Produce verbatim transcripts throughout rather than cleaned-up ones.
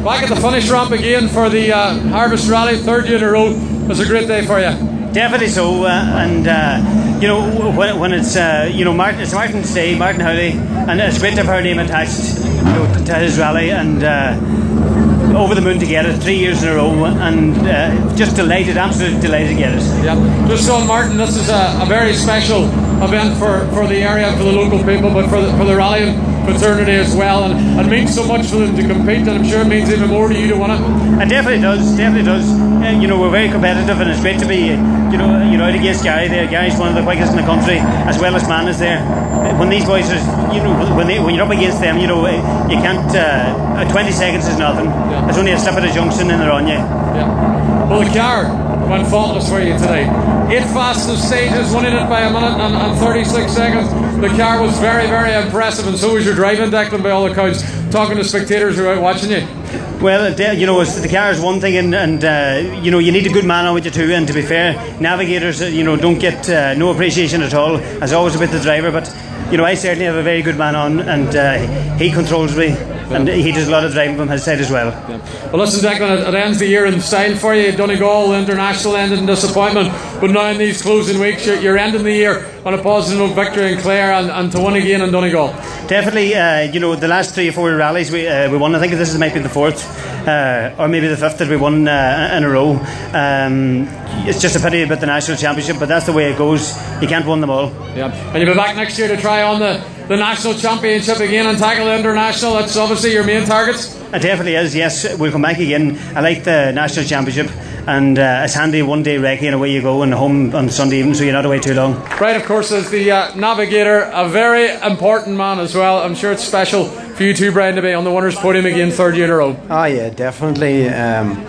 back at the finish ramp again for the uh, Harvest Rally, third year in a row. It's a great day for you. Definitely so, uh, and uh, you know when, when it's uh, you know Martin, it's Martin's Day, Martin Howley, and it's great to have her name attached, you know, to his rally, and uh, over the moon to get it three years in a row, and uh, just delighted, absolutely delighted to get it. Yeah, just so Martin, this is a, a very special event for, for the area, for the local people, but for the, for the rallying fraternity as well, and it means so much for them to compete, and I'm sure it means even more to you to win it. It definitely does, definitely does. Uh, you know, we're very competitive, and it's great to be, you know, you know, out against Gary there. Gary's one of the quickest in the country, as well as Man is there. When these boys are, you know, when they when you're up against them, you know, you can't. Uh, twenty seconds is nothing. Yeah. It's only a slip at a junction, and they're on you. Yeah. Well, the car went faultless for you today. Eight fastest stages, winning it by a minute and, and thirty-six seconds. The car was very, very impressive, and so was your driving, Declan, by all accounts. Talking to spectators who are out watching you. Well, you know, the car is one thing, and, and uh, you know, you need a good man on with you too. And to be fair, navigators, you know, don't get uh, no appreciation at all. As always about the driver, but you know, I certainly have a very good man on, and uh, he controls me. And he does a lot of driving from his side as well. Yeah. Well, listen, Declan, it, it ends the year in style for you. Donegal International ended in disappointment, but now in these closing weeks, you're, you're ending the year on a positive note, victory in Clare, and, and to win again in Donegal. Definitely, uh, you know, the last three or four rallies we uh, we won. I think this is might be the fourth, uh, or maybe the fifth that we won uh, in a row. Um, it's just a pity about the national championship, but that's the way it goes. You can't win them all. Yeah, and you'll be back next year to try on the. the national championship again and tackle the international. That's obviously your main targets. It definitely is, yes. We'll come back again. I like the national championship, and uh, it's handy, one day recce and away you go, and home on Sunday evening, so you're not away too long. Right, of course, as the uh, navigator, a very important man as well. I'm sure it's special for you too, Brian, to be on the winners' podium again, third year in a row. Oh yeah, definitely. Um,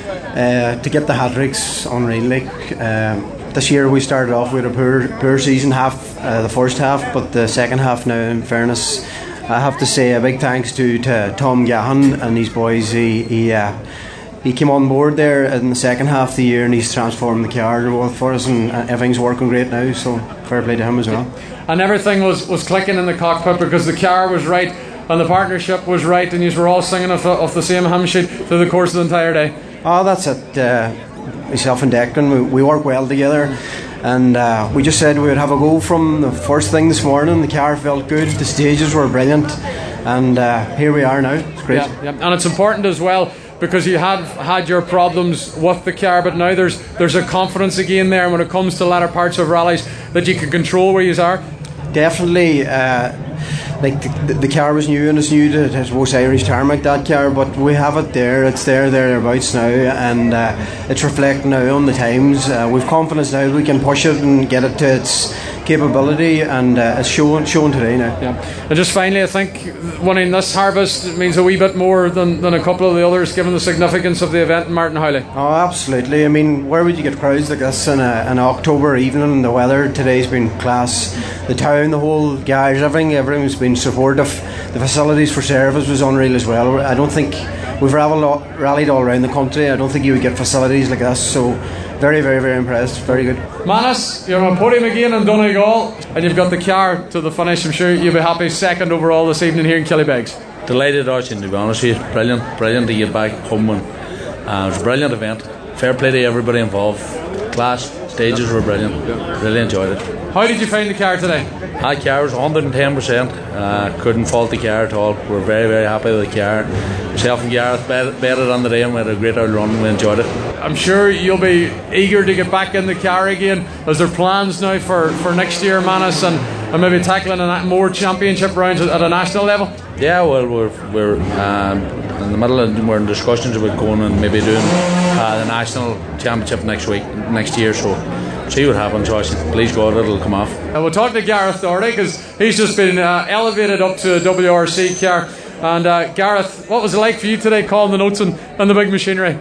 uh, to get the hat-tricks, unreal. Like, um, this year we started off with a poor, poor season, half uh, the first half, but the second half now, in fairness, I have to say a big thanks to, to Tom Gahan and these boys. He he, uh, he came on board there in the second half of the year, and he's transformed the car for us, and everything's working great now, so fair play to him as well. And everything was, was clicking in the cockpit because the car was right and the partnership was right, and you were all singing off, off the same hymn sheet through the course of the entire day. Oh, that's it. Uh, myself and Declan, we, we work well together, and uh, we just said we would have a go from the first thing this morning. The car felt good, the stages were brilliant, and uh, here we are now. It's great. Yeah, yeah. And it's important as well, because you had had your problems with the car, but now there's there's a confidence again there when it comes to latter parts of rallies that you can control where you are. Definitely. Uh, like the, the car was new, and it's new to it was Irish tarmac, that car, but we have it there, it's there thereabouts now, and uh, it's reflecting now on the times. Uh, we've confidence now we can push it and get it to its capability, and uh, it's showing showing today now. Yeah. And just finally, I think winning this Harvest means a wee bit more than, than a couple of the others, given the significance of the event in Martin Howley. Oh, absolutely. I mean, where would you get crowds like this in a, an October evening? The weather today's been class. The town, the whole guys, everything, everything's been supportive. The facilities for service was unreal as well. I don't think we've rallied all around the country. I don't think you would get facilities like this. So very, very, very impressed. Very good. Manus, you're on a podium again in Donegal, and you've got the car to the finish. I'm sure you'll be happy second overall this evening here in Killybegs. Delighted, Archie, to be honest with you. Brilliant, brilliant to get back home, and uh, it was a brilliant event. Fair play to everybody involved. Class, stages were brilliant. Really enjoyed it. How did you find the car today? That car was one hundred ten percent. Uh, couldn't fault the car at all. We're very, very happy with the car. Myself and Gareth bet, betted on the day, and we had a great old run. We enjoyed it. I'm sure you'll be eager to get back in the car again. Is there plans now for, for next year, Manus, and, and maybe tackling a, more championship rounds at a national level? Yeah, well, we're we're um, in the middle of we're in discussions about going and maybe doing uh, the national championship next week, next year. So see what happens, Josh. Please God, it'll come off. And we'll talk to Gareth Doherty, because he's just been uh, elevated up to a W R C car. And uh, Gareth, what was it like for you today, calling the notes on, on the big machinery?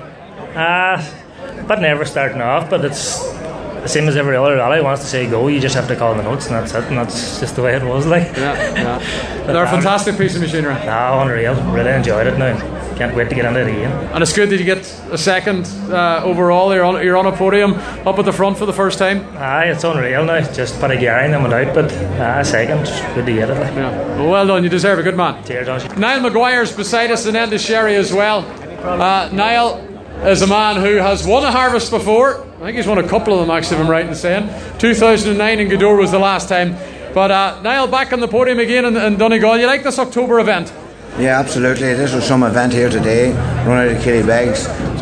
Uh, but never starting off, but it's the same as every other rally. Wants to say go, you just have to call the notes, and that's it, and that's just the way it was. Like, yeah, yeah. They're a fantastic piece of machinery. No, unreal. Really enjoyed it now. Can't wait to get into it again. And it's good that you get a second uh, overall. You're on, you're on a podium up at the front for the first time. Aye, it's unreal now. Just put a Gary and then went out, but uh, second, good to get it. Like. Yeah. Well, well done. You deserve it. Good man. Cheers, Josh. Niall Maguire's beside us, and Enda Sherry as well. Uh, Niall is a man who has won a harvest before. I think he's won a couple of them, actually, if I'm right in saying. two thousand nine in Gweedore was the last time. But uh, Niall, back on the podium again in, in Donegal. You like this October event? Yeah, absolutely. This was some event here today, run out of Killybegs.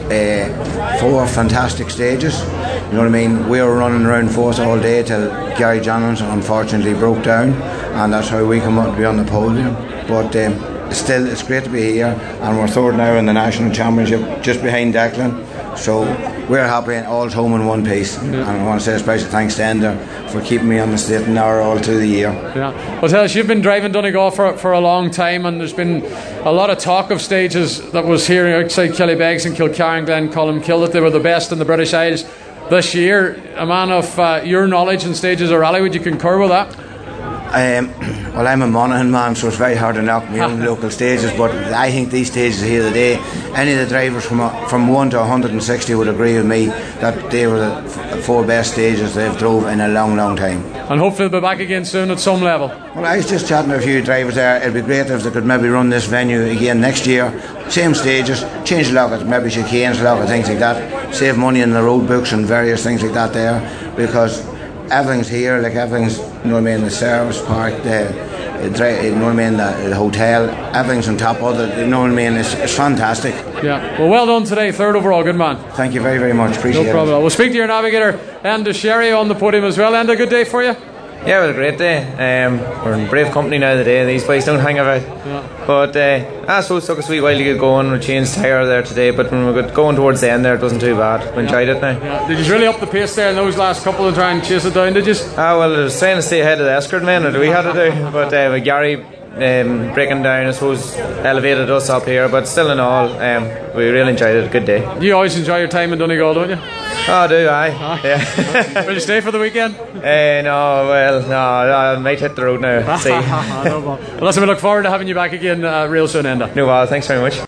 Uh, four fantastic stages. You know what I mean? We were running around fourth all day till Gary Johns unfortunately broke down, and that's how we come up to be on the podium. But um, still, it's great to be here, and we're third now in the national championship, just behind Declan. So we're happy, and all's home in one piece. Yeah. And I want to say a special thanks to Enda for keeping me on the straight and narrow all through the year. Yeah. Well, tell us, you've been driving Donegal for, for a long time, and there's been a lot of talk of stages that was here outside Killybegs and Kilcarran, Glencullen, that they were the best in the British Isles this year. A man of uh, your knowledge in stages of rally, would you concur with that? Um, well, I'm a Monaghan man, so it's very hard to knock my own local stages, but I think these stages here today, any of the drivers from from one to one hundred sixty would agree with me that they were the four best stages they've drove in a long, long time. And hopefully they'll be back again soon at some level. Well, I was just chatting to a few drivers there. It'd be great if they could maybe run this venue again next year. Same stages, change the lockets, maybe chicanes, locket, things like that. Save money in the road books and various things like that there, because everything's here, like everything's, you know what I mean, the service park, the, the you know what I mean, the, the hotel, everything's on top of it, you know what I mean, it's, it's fantastic. Yeah, well, well done today, third overall, good man. Thank you very, very much, appreciate it. No problem. We'll speak to your navigator, Enda Sherry, on the podium as well. Enda, good day for you? Yeah, it was a great day. Um, we're in brave company now today. These boys don't hang about. Yeah. But uh, I suppose it took a sweet while to get going. We changed tyre there today, but when we got going towards the end there, it wasn't too bad. We enjoyed yeah. it now. Yeah. Did you really up the pace there in those last couple and try and chase it down, did you? Ah, well, I was trying to stay ahead of the escort men, that we had to do. But uh, with Gary um, breaking down, I suppose, elevated us up here. But still in all, um, we really enjoyed it. A good day. You always enjoy your time in Donegal, don't you? Oh, do I? Ah. Yeah. Will you stay for the weekend? Uh, no, well, no, I might hit the road now. See. No, well, listen, we look forward to having you back again uh, real soon, Enda. No, well, thanks very much.